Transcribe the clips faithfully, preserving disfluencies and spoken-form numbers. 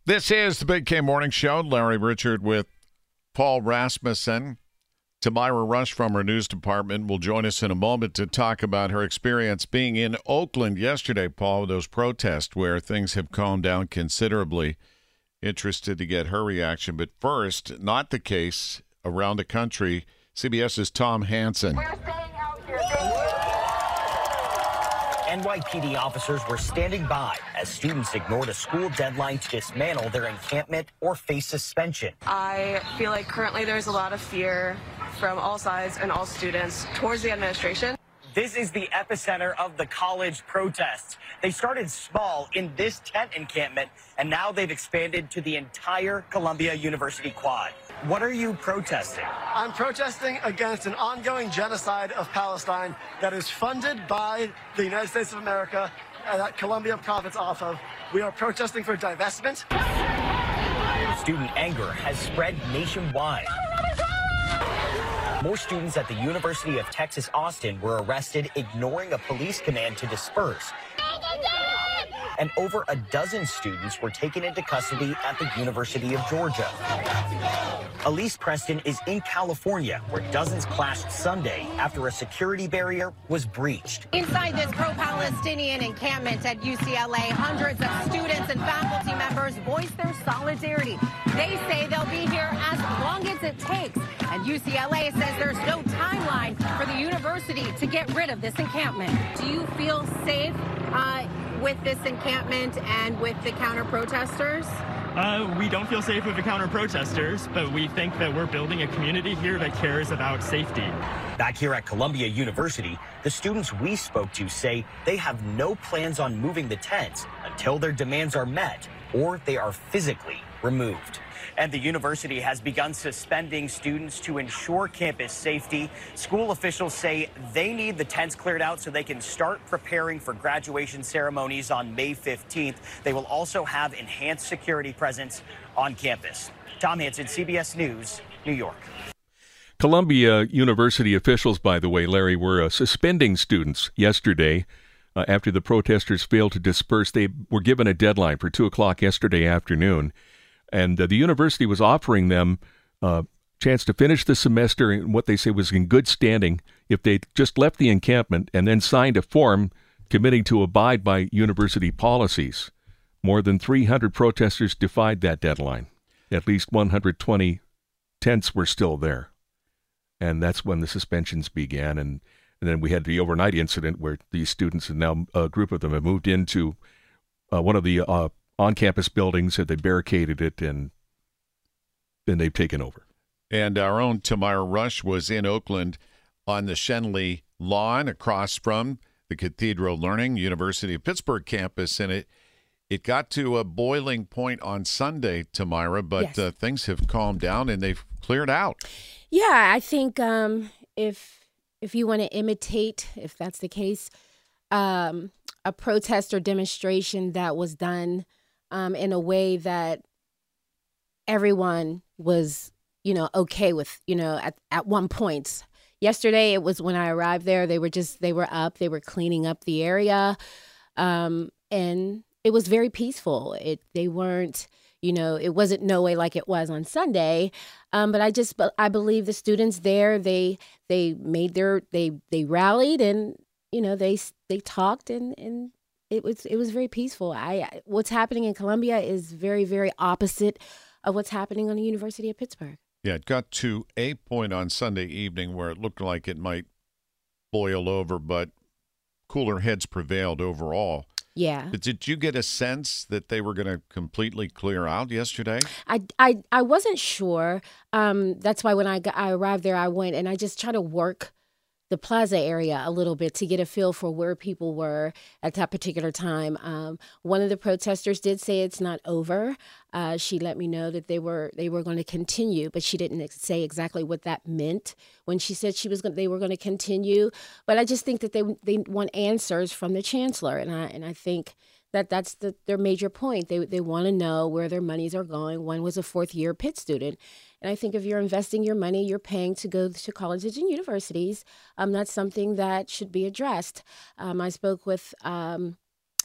This is the Big K Morning Show. Larry Richard with Paul Rasmussen. Tamira Rush from our news department will join us in a moment to talk about her experience being in Oakland yesterday, Paul, with those protests where things have calmed down considerably. Interested to get her reaction. But first, not the case around the country. CBS's Tom Hansen. We're staying out here. N Y P D officers were standing by as students ignored a school deadline to dismantle their encampment or face suspension. I feel like currently there's a lot of fear from all sides and all students towards the administration. This is the epicenter of the college protests. They started small in this tent encampment, and now they've expanded to the entire Columbia University quad. What are you protesting? I'm protesting against an ongoing genocide of Palestine that is funded by the United States of America and that Columbia profits off of. We are protesting for divestment. Student anger has spread nationwide. More students at the University of Texas Austin were arrested ignoring a police command to disperse. And over a dozen students were taken into custody at the University of Georgia. Elise Preston is in California, where dozens clashed Sunday after a security barrier was breached. Inside this pro-Palestinian encampment at U C L A, hundreds of students and faculty members voiced their solidarity. They say they'll be here as long as it takes. And U C L A says there's no timeline for the university to get rid of this encampment. Do you feel safe uh, with this encampment and with the counter-protesters? Uh, we don't feel safe with the counter-protesters, but we think that we're building a community here that cares about safety. Back here at Columbia University, the students we spoke to say they have no plans on moving the tents until their demands are met or they are physically removed. And the university has begun suspending students to ensure campus safety. School officials say they need the tents cleared out so they can start preparing for graduation ceremonies on May fifteenth. They will also have enhanced security presence on campus. Tom Hansen, C B S News, New York. Columbia University officials, by the way, Larry, were uh, suspending students yesterday uh, after the protesters failed to disperse. They were given a deadline for two o'clock yesterday afternoon. And uh, the university was offering them a uh, chance to finish the semester in what they say was in good standing if they just left the encampment and then signed a form committing to abide by university policies. More than three hundred protesters defied that deadline. At least one hundred twenty tents were still there. And that's when the suspensions began. And, and then we had the overnight incident where these students, and now a group of them, have moved into uh, one of the uh, on-campus buildings, and they barricaded it, and then they've taken over. And our own Tamira Rush was in Oakland on the Shenley lawn across from the Cathedral Learning University of Pittsburgh campus, and it it got to a boiling point on Sunday, Tamira, but Yes. uh, things have calmed down and they've cleared out. Yeah, I think um, if if you want to imitate, if that's the case, um, a protest or demonstration that was done um, in a way that everyone was, you know, okay with, you know, at, at one point. Yesterday, it was when I arrived there, they were just, they were up, they were cleaning up the area, um, and it was very peaceful. It, they weren't, you know, it wasn't no way like it was on Sunday, um, but I just, I believe the students there, they, they made their, they, they rallied, and you know, they, they talked, and, and it was, it was very peaceful. I, what's happening in Columbia is very, very opposite of what's happening on the University of Pittsburgh. Yeah, it got to a point on Sunday evening where it looked like it might boil over, but cooler heads prevailed overall. Yeah. But did you get a sense that they were going to completely clear out yesterday? I, I, I wasn't sure. Um, that's why when I, got, I arrived there, I went and I just tried to work the plaza area a little bit to get a feel for where people were at that particular time. Um, one of the protesters did say it's not over. Uh, she let me know that they were they were going to continue, but she didn't ex- say exactly what that meant when she said she was going they were going to continue. But I just think that they they want answers from the chancellor, and I and I think that that's the, their major point. They they want to know where their monies are going. One was a fourth year Pitt student. And I think if you're investing your money, you're paying to go to colleges and universities. Um, that's something that should be addressed. Um, I spoke with um,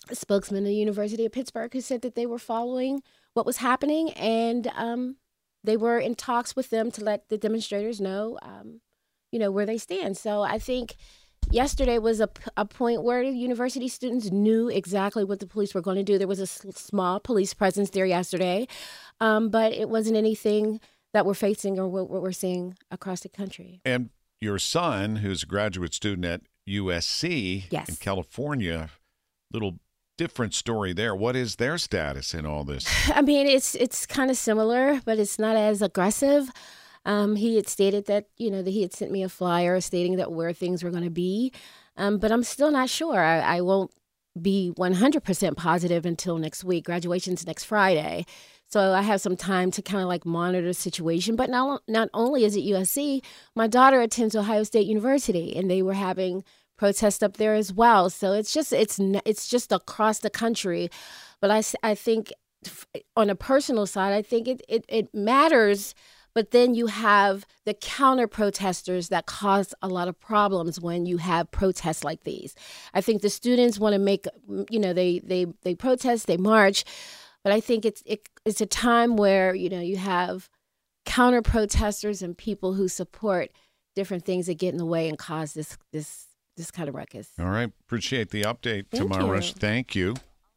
a spokesman of the University of Pittsburgh who said that they were following what was happening, and um, they were in talks with them to let the demonstrators know, um, you know, where they stand. So I think yesterday was a, a point where university students knew exactly what the police were going to do. There was a s- small police presence there yesterday, um, but it wasn't anything that we're facing or what, what we're seeing across the country. And your son, who's a graduate student at U S C yes. in California, little different story there. What is their status in all this? I mean, it's it's kind of similar, but it's not as aggressive. Um, he had stated that, you know, that he had sent me a flyer stating that where things were going to be. Um, but I'm still not sure. I, I won't be one hundred percent positive until next week. Graduation's next Friday. So I have some time to kind of like monitor the situation. But not, not only is it U S C, my daughter attends Ohio State University, and they were having protests up there as well. So it's just it's it's just across the country. But I, I think on a personal side, I think it, it, it matters. But then you have the counter protesters that cause a lot of problems when you have protests like these. I think the students want to make, you know, they they they protest, they march, but I think it's it, it's a time where, you know, you have counter protesters and people who support different things that get in the way and cause this this this kind of ruckus. All right, appreciate the update, Thank Tamara you. Rush. Thank you.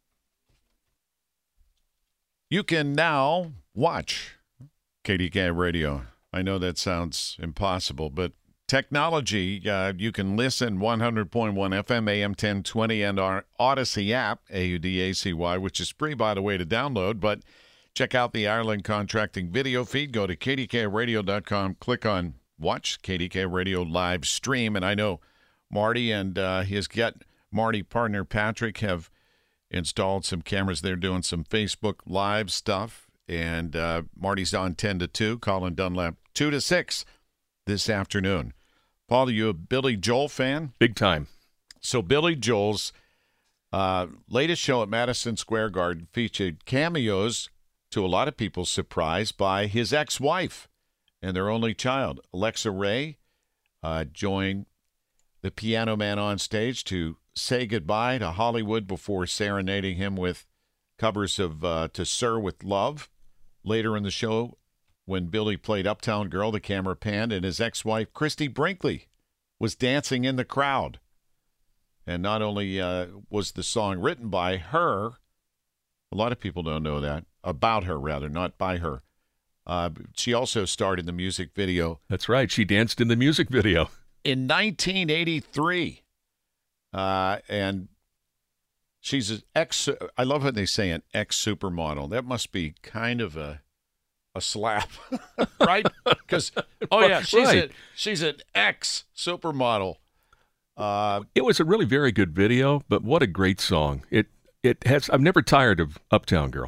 You can now watch K D K Radio. I know that sounds impossible, but technology, uh, you can listen one hundred point one F M, A M ten twenty, and our Odyssey app, A U D A C Y, which is free, by the way, to download. But check out the Ireland Contracting video feed. Go to K D K radio dot com, click on Watch K D K Radio live stream. And I know Marty and uh, his Get Marty partner, Patrick, have installed some cameras. They're doing some Facebook Live stuff. And uh, Marty's on ten to two, Colin Dunlap two to six this afternoon. Paul, are you a Billy Joel fan? Big time. So Billy Joel's uh, latest show at Madison Square Garden featured cameos, to a lot of people's surprise, by his ex-wife and their only child. Alexa Ray uh, joined the Piano Man on stage to say goodbye to Hollywood before serenading him with covers of uh, To Sir with Love. Later in the show, when Billy played Uptown Girl, the camera panned, and his ex-wife, Christy Brinkley, was dancing in the crowd. And not only uh, was the song written by her, a lot of people don't know that, about her, rather, not by her. Uh, she also starred in the music video. That's right. She danced in the music video. In nineteen eighty-three. Uh, and she's an ex, I love when they say an ex-supermodel. That must be kind of a a slap, right? Because, oh, yeah, she's, right. a, she's an ex-supermodel. Uh, It was a really very good video, but what a great song. It it has. I'm never tired of Uptown Girl.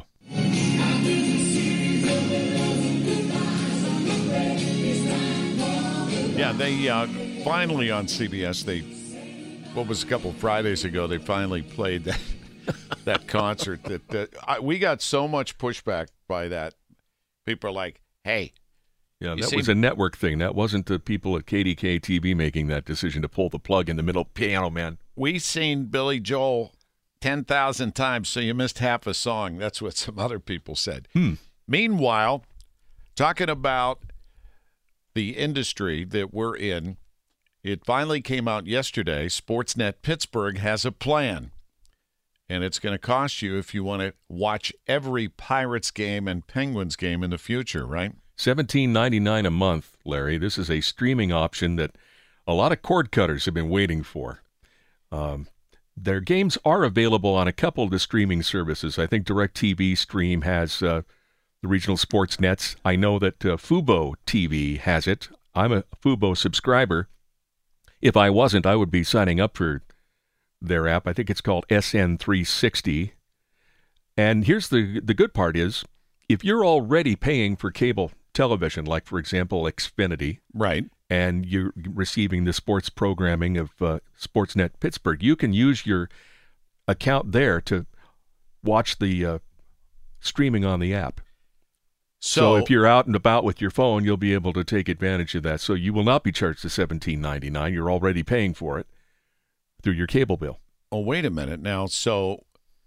yeah, they uh, finally on C B S, they, what was a couple Fridays ago, they finally played that that concert. That uh, I, we got so much pushback by that. People are like, hey. Yeah, You that see- was a network thing. That wasn't the people at K D K T V making that decision to pull the plug in the middle. Piano Man. We seen Billy Joel ten thousand times, so you missed half a song. That's what some other people said. Hmm. Meanwhile, talking about the industry that we're in, it finally came out yesterday. Sportsnet Pittsburgh has a plan, and it's going to cost you if you want to watch every Pirates game and Penguins game in the future, right? seventeen ninety-nine a month, Larry. This is a streaming option that a lot of cord cutters have been waiting for. Um, their games are available on a couple of the streaming services. I think DirecTV Stream has uh, the regional sports nets. I know that uh, Fubo T V has it. I'm a Fubo subscriber. If I wasn't, I would be signing up for their app. I think it's called S N three sixty. And here's the the good part is, if you're already paying for cable television, like, for example, Xfinity, Right. and you're receiving the sports programming of uh, Sportsnet Pittsburgh, you can use your account there to watch the uh, streaming on the app. So, So, if you're out and about with your phone, you'll be able to take advantage of that. So you will not be charged the seventeen ninety-nine. You're already paying for it through your cable bill. oh, wait a minute now. So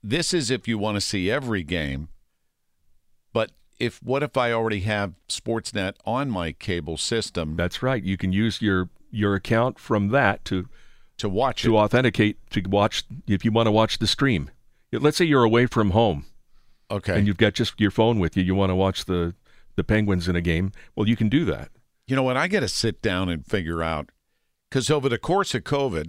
this is if you want to see every game. But if what if I already have Sportsnet on my cable system? That's right. You can use your your account from that to to watch to it. authenticate to watch if you want to watch the stream. Let's say you're away from home. Okay. And you've got just your phone with you. You want to watch the, the Penguins in a game. Well, you can do that. You know what? I got to sit down and figure out, because over the course of COVID,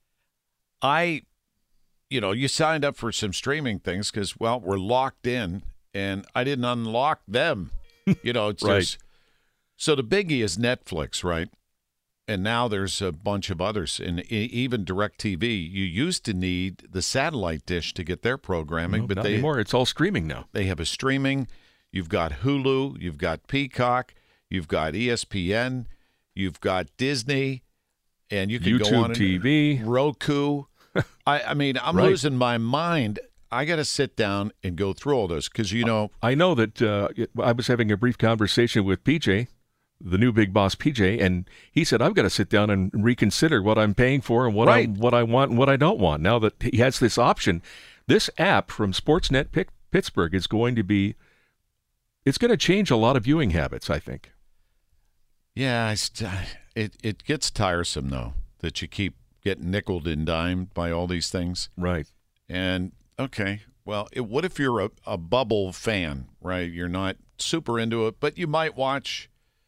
I, you know, you signed up for some streaming things because, well, we're locked in, and I didn't unlock them. You know, it's right. just, so the biggie is Netflix, right? And now there's a bunch of others, and even DirecTV. You used to need the satellite dish to get their programming, no, but not they anymore. It's all streaming now. They have a streaming. You've got Hulu. You've got Peacock. You've got E S P N. You've got Disney, and you can YouTube go on and, T V, Roku. I, I mean, I'm right. losing my mind. I got to sit down and go through all those because you know. I know that uh, I was having a brief conversation with P J. The new big boss P J, and he said, I've got to sit down and reconsider what I'm paying for and what right. I what I want and what I don't want. Now that he has this option, this app from Sportsnet Pitt- Pittsburgh is going to be, it's going to change a lot of viewing habits, I think. Yeah, I st- it, it gets tiresome, though, that you keep getting nickeled and dimed by all these things. Right. And, okay, well, it, what if you're a, a bubble fan, right? You're not super into it, but you might watch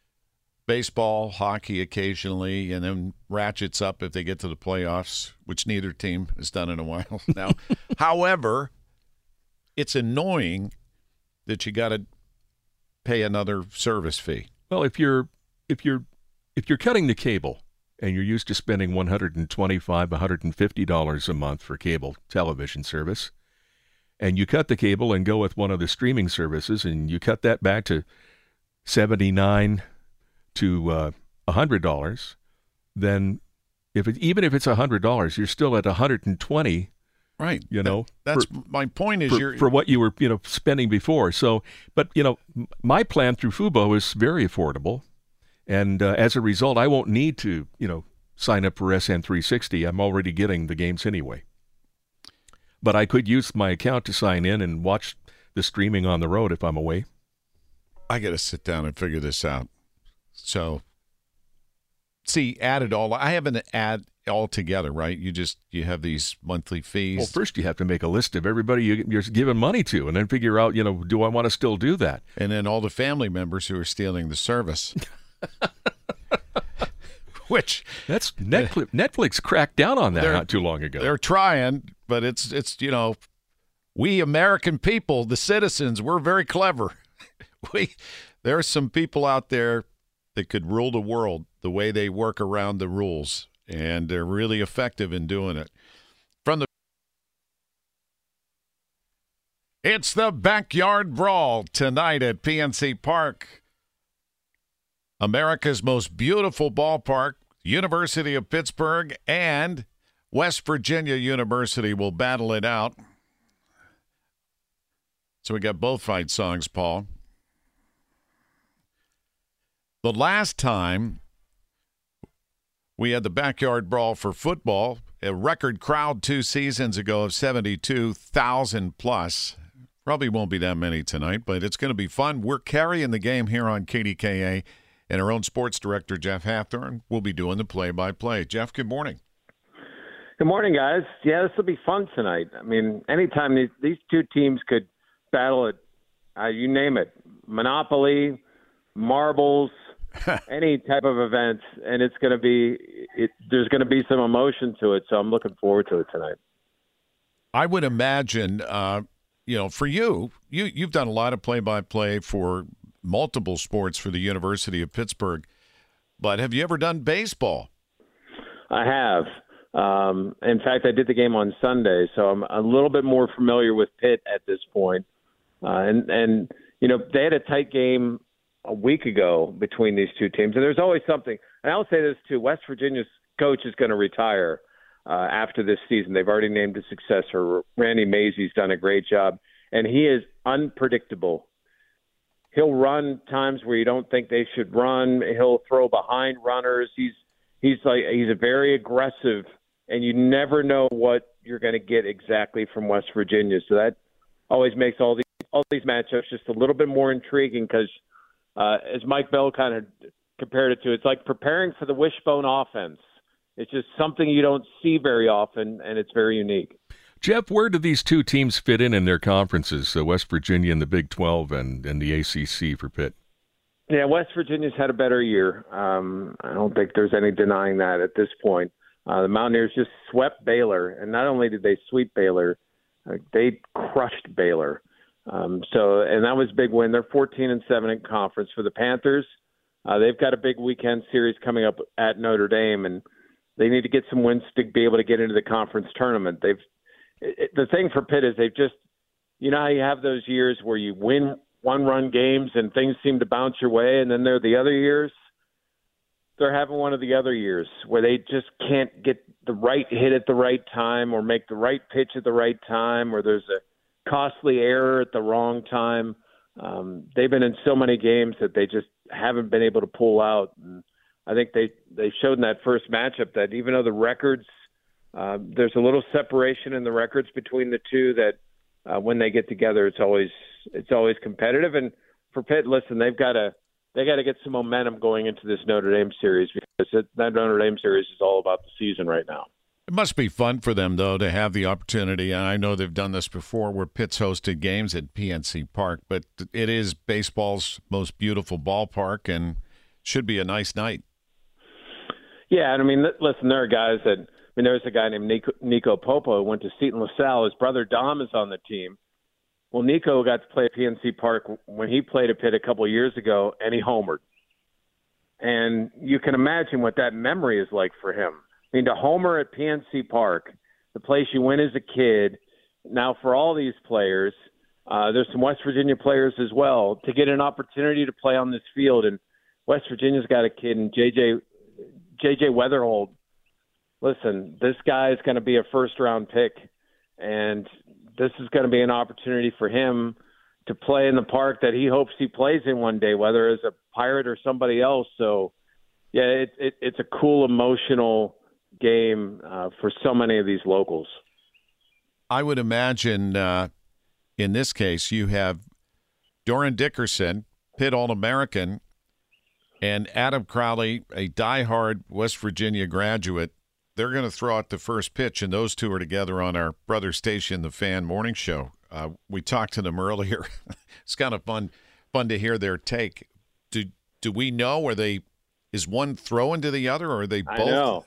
baseball, hockey occasionally, and then ratchets up if they get to the playoffs, which neither team has done in a while now. However, it's annoying that you got to pay another service fee. Well, if you're if you're if you're cutting the cable and you're used to spending one hundred twenty-five dollars, one hundred fifty dollars a month for cable television service, and you cut the cable and go with one of the streaming services, and you cut that back to seventy-nine dollars to uh, one hundred dollars, then if it, even if it's one hundred dollars, you're still at one hundred twenty dollars. Right. You know, that, that's for, my point is for, you're for what you were, you know, spending before. So, but you know, my plan through Fubo is very affordable, and uh, as a result, I won't need to, you know, sign up for S N three sixty. I'm already getting the games anyway. But I could use my account to sign in and watch the streaming on the road if I'm away. I got to sit down and figure this out. So, see, add it all. I haven't add all together, right? You just you have these monthly fees. Well, first you have to make a list of everybody you, you're giving money to, and then figure out, you know, do I want to still do that? And then all the family members who are stealing the service. Which that's Netflix. Netflix cracked down on that not too long ago. They're trying, but it's it's you know, we American people, the citizens, we're very clever. we there are some people out there that could rule the world the way they work around the rules, and they're really effective in doing it. From the It's the Backyard Brawl tonight at P N C Park, America's most beautiful ballpark. University of Pittsburgh and West Virginia University will battle it out. So we got both fight songs, Paul. The last time we had the Backyard Brawl for football, a record crowd two seasons ago of seventy-two thousand plus. Probably won't be that many tonight, but it's going to be fun. We're carrying the game here on K D K A, and our own sports director, Jeff Hathorn, will be doing the play-by-play. Jeff, good morning. Good morning, guys. Yeah, this will be fun tonight. I mean, anytime these, these two teams could battle it, uh, you name it, Monopoly, marbles, any type of event, and it's going to be it, there's going to be some emotion to it, so I'm looking forward to it tonight. I would imagine, uh, you know, for you, you, you've done a lot of play-by-play for multiple sports for the University of Pittsburgh, but have you ever done baseball? I have. Um, in fact, I did the game on Sunday, so I'm a little bit more familiar with Pitt at this point. Uh, and, and, you know, they had a tight game a week ago between these two teams, and there's always something. And I'll say this, too. West Virginia's coach is going to retire uh, after this season. They've already named a successor. Randy Mazey's done a great job, and he is unpredictable. He'll run times where you don't think they should run. He'll throw behind runners. He's he's like he's a very aggressive, and you never know what you're going to get exactly from West Virginia. So that always makes all these all these matchups just a little bit more intriguing because, uh, as Mike Bell kind of compared it to, it's like preparing for the wishbone offense. It's just something you don't see very often, and it's very unique. Jeff, where do these two teams fit in in their conferences, so West Virginia and the Big twelve and, and the A C C for Pitt? Yeah, West Virginia's had a better year. Um, I don't think there's any denying that at this point. Uh, the Mountaineers just swept Baylor, and not only did they sweep Baylor, uh, they crushed Baylor. Um, so, and that was a big win. They're fourteen and seven in conference. For the Panthers, uh, they've got a big weekend series coming up at Notre Dame, and they need to get some wins to be able to get into the conference tournament. They've it, the thing for Pitt is they've just, you know how you have those years where you win one-run games and things seem to bounce your way, and then there are the other years. They're having one of the other years where they just can't get the right hit at the right time or make the right pitch at the right time, or there's a costly error at the wrong time. Um, they've been in so many games that they just haven't been able to pull out. And I think they, they showed in that first matchup that even though the records, uh, there's a little separation in the records between the two, that uh, when they get together, it's always it's always competitive. And for Pitt, listen, they've got to they got to get some momentum going into this Notre Dame series, because it, that Notre Dame series is all about the season right now. It must be fun for them, though, to have the opportunity, and I know they've done this before, where Pitt's hosted games at P N C Park, but it is baseball's most beautiful ballpark and should be a nice night. Yeah, and I mean, listen, there are guys that, I mean, there's a guy named Nico, Nico Popo who went to Seton LaSalle. His brother Dom is on the team. Well, Nico got to play at P N C Park when he played at Pitt a couple of years ago, and he homered. And you can imagine what that memory is like for him. I mean, to homer at P N C Park, the place you went as a kid. Now, for all these players, uh, there's some West Virginia players as well, to get an opportunity to play on this field. And West Virginia's got a kid in J J J J Weatherhold. Listen, this guy is going to be a first-round pick, and this is going to be an opportunity for him to play in the park that he hopes he plays in one day, whether as a Pirate or somebody else. So, yeah, it, it, it's a cool, emotional game uh, for so many of these locals. I would imagine uh, in this case you have Doran Dickerson, Pitt All-American, and Adam Crowley, a diehard West Virginia graduate. They're going to throw out the first pitch, and those two are together on our brother station, The Fan Morning Show. Uh, we talked to them earlier. It's kind of fun fun to hear their take. Do do we know, are they, is one throwing to the other, or are they both? I know.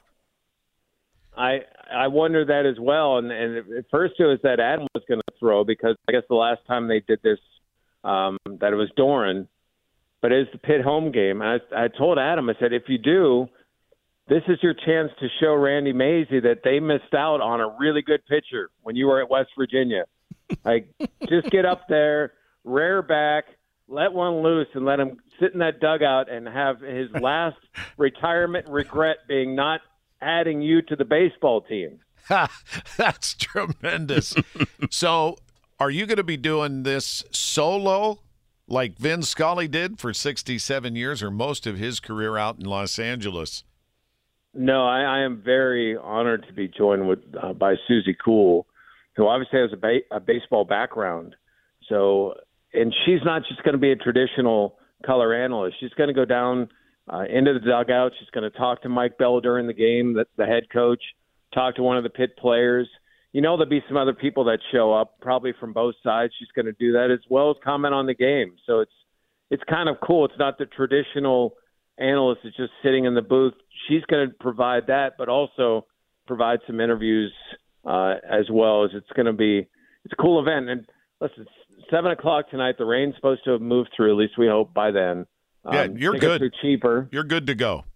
I I wonder that as well. And, and at first it was that Adam was going to throw, because I guess the last time they did this, um, that it was Doran. But it's the Pitt home game. And I, I told Adam, I said, if you do, this is your chance to show Randy Mazey that they missed out on a really good pitcher when you were at West Virginia. Like, just get up there, rear back, let one loose, and let him sit in that dugout and have his last retirement regret being not adding you to the baseball team. That's tremendous. So are you going to be doing this solo like Vin Scully did for sixty-seven years, or most of his career out in Los Angeles? No, I, I am very honored to be joined with uh, by Susie Cool, who obviously has a, ba- a baseball background. So, and she's not just going to be a traditional color analyst. She's going to go down uh, into the dugout. She's going to talk to Mike Bell during the game, the, the head coach, talk to one of the Pitt players. You know, there'll be some other people that show up, probably from both sides. She's going to do that, as well as comment on the game. So it's it's kind of cool. It's not the traditional analyst is just sitting in the booth. She's going to provide that, but also provide some interviews uh, as well. As it's going to be, it's a cool event. And listen, it's seven o'clock tonight. The rain's supposed to have moved through. At least we hope by then. Yeah, um, you're good. Are cheaper. You're good to go.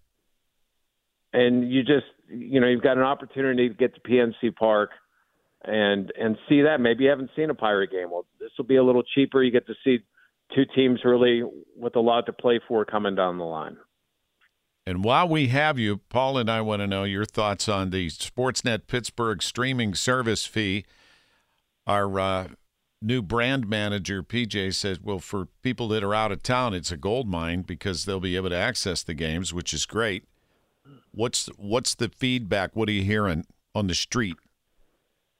And you just, you know, you've got an opportunity to get to P N C Park and and see that. Maybe you haven't seen a Pirate game. Well, this will be a little cheaper. You get to see two teams really with a lot to play for coming down the line. And while we have you, Paul and I want to know your thoughts on the Sportsnet Pittsburgh streaming service fee. Our uh, new brand manager, P J, says, well, for people that are out of town, it's a gold mine because they'll be able to access the games, which is great. What's what's the feedback? What are you hearing on the street?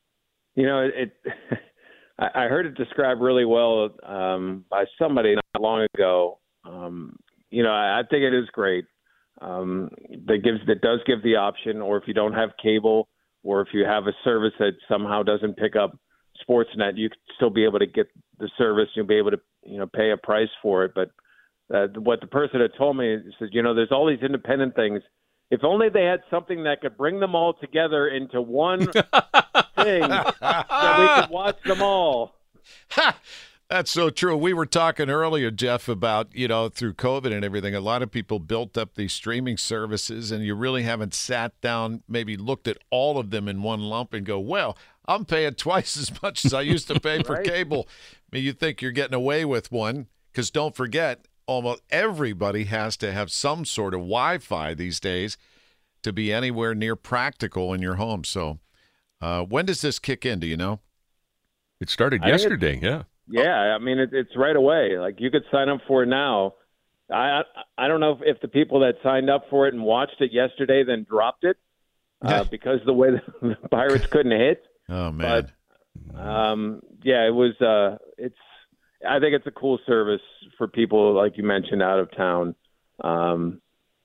You know, it. it I heard it described really well um, by somebody not long ago. Um, you know, I, I think it is great. Um, that gives that does give the option, or if you don't have cable, or if you have a service that somehow doesn't pick up Sportsnet, you could still be able to get the service. You'll be able to, you know, pay a price for it. But uh, what the person had told me is, you know, there's all these independent things. If only they had something that could bring them all together into one thing, that we could watch them all. That's so true. We were talking earlier, Jeff, about, you know, through COVID and everything, a lot of people built up these streaming services, and you really haven't sat down, maybe looked at all of them in one lump and go, well, I'm paying twice as much as I used to pay for right. cable. I mean, you think you're getting away with one, because don't forget, almost everybody has to have some sort of Wi-Fi these days to be anywhere near practical in your home. So uh, when does this kick in? Do you know? It started I think yesterday, yeah. Yeah, I mean, it, it's right away. Like, you could sign up for it now. I I don't know if, if the people that signed up for it and watched it yesterday then dropped it uh, because the way the Pirates couldn't hit. Oh, man. But, um, yeah, it was uh, – it's. I think it's a cool service for people, like you mentioned, out of town. Um,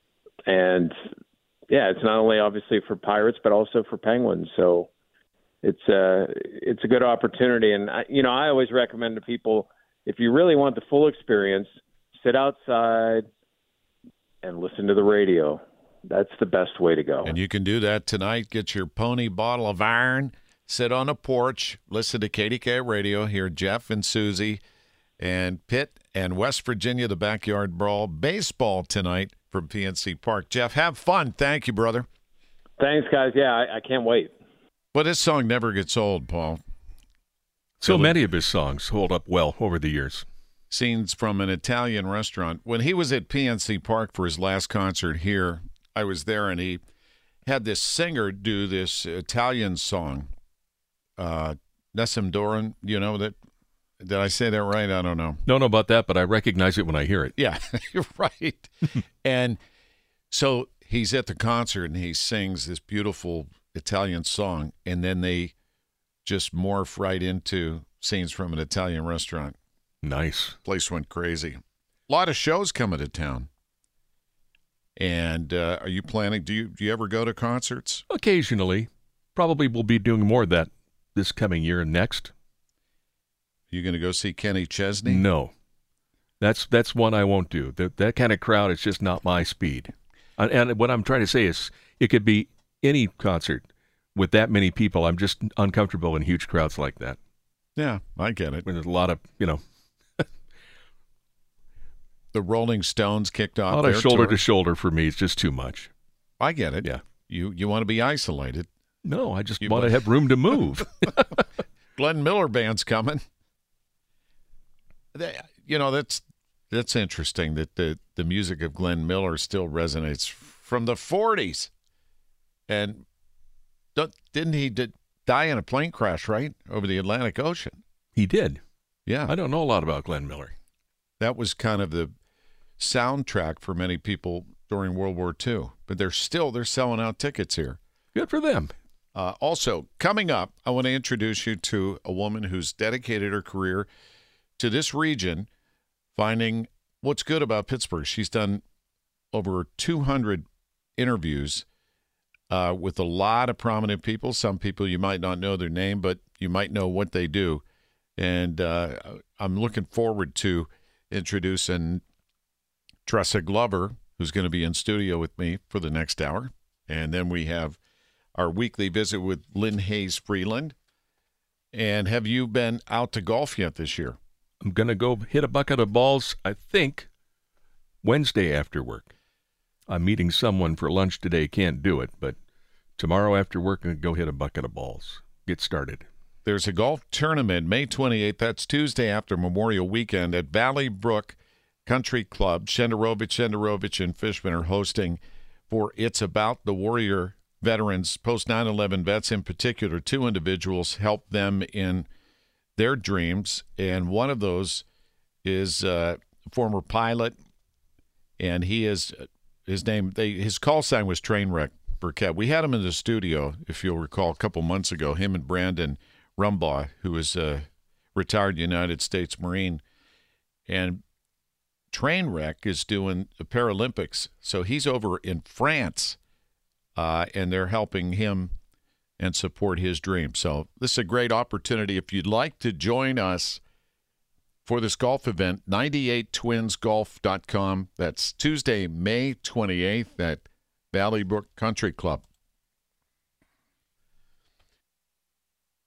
and, yeah, it's not only obviously for Pirates but also for Penguins. So it's uh, it's a good opportunity. And, I, you know, I always recommend to people, if you really want the full experience, sit outside and listen to the radio. That's the best way to go. And you can do that tonight. Get your Pony bottle of iron, sit on a porch, listen to K D K Radio, hear Jeff and Susie and Pitt and West Virginia, the Backyard Brawl baseball tonight from P N C Park. Jeff, have fun. Thank you, brother. Thanks, guys. Yeah, I, I can't wait. Well, this song never gets old, Paul. So many of his songs hold up well over the years. Scenes from an Italian restaurant. When he was at P N C Park for his last concert here, I was there, and he had this singer do this Italian song. Uh, Nessim Doran, you know that? Did I say that right? I don't know. Don't know about that, but I recognize it when I hear it. Yeah, you're right. And so he's at the concert, and he sings this beautiful Italian song, and then they just morph right into scenes from an Italian restaurant. Nice. Place went crazy. A lot of shows coming to town. And uh, are you planning, do you, do you ever go to concerts? Occasionally. Probably will be doing more of that this coming year and next. You going to go see Kenny Chesney? No. That's that's one I won't do. That, that kind of crowd is just not my speed. And, and what I'm trying to say is it could be any concert with that many people. I'm just uncomfortable in huge crowds like that. Yeah, I get it. When there's a lot of, you know. The Rolling Stones kicked off. A lot of shoulder tour. to shoulder for me is just too much. I get it. Yeah. You you want to be isolated. No, I just You want to want- have room to move. Glenn Miller Band's coming. They, you know, that's that's interesting that the, the music of Glenn Miller still resonates from the forties. And don't, didn't he did, die in a plane crash, right, over the Atlantic Ocean? He did. Yeah. I don't know a lot about Glenn Miller. That was kind of the soundtrack for many people during World War Two. But they're still, they're selling out tickets here. Good for them. Uh, also, coming up, I want to introduce you to a woman who's dedicated her career to this region, finding what's good about Pittsburgh. She's done over two hundred interviews uh, with a lot of prominent people. Some people you might not know their name, but you might know what they do. And uh, I'm looking forward to introducing Tressa Glover, who's going to be in studio with me for the next hour. And then we have our weekly visit with Lynn Hayes Freeland. And have you been out to golf yet this year? I'm going to go hit a bucket of balls, I think, Wednesday after work. I'm meeting someone for lunch today. Can't do it, but tomorrow after work, I'm going to go hit a bucket of balls. Get started. There's a golf tournament May twenty-eighth. That's Tuesday after Memorial Weekend at Valley Brook Country Club. Shenderovich, Shenderovich, and Fishman are hosting for It's About the Warrior veterans, post nine eleven vets in particular. Two individuals help them in their dreams, and one of those is uh, a former pilot, and he is his name. They his call sign was Trainwreck Burkett. We had him in the studio, if you'll recall, a couple months ago. Him and Brandon Rumbaugh, who is a retired United States Marine. And Trainwreck is doing the Paralympics. So he's over in France, uh, and they're helping him and support his dream. So this is a great opportunity. If you'd like to join us for this golf event, ninety-eight twins golf dot com. That's Tuesday, May twenty-eighth at Valley Brook Country Club.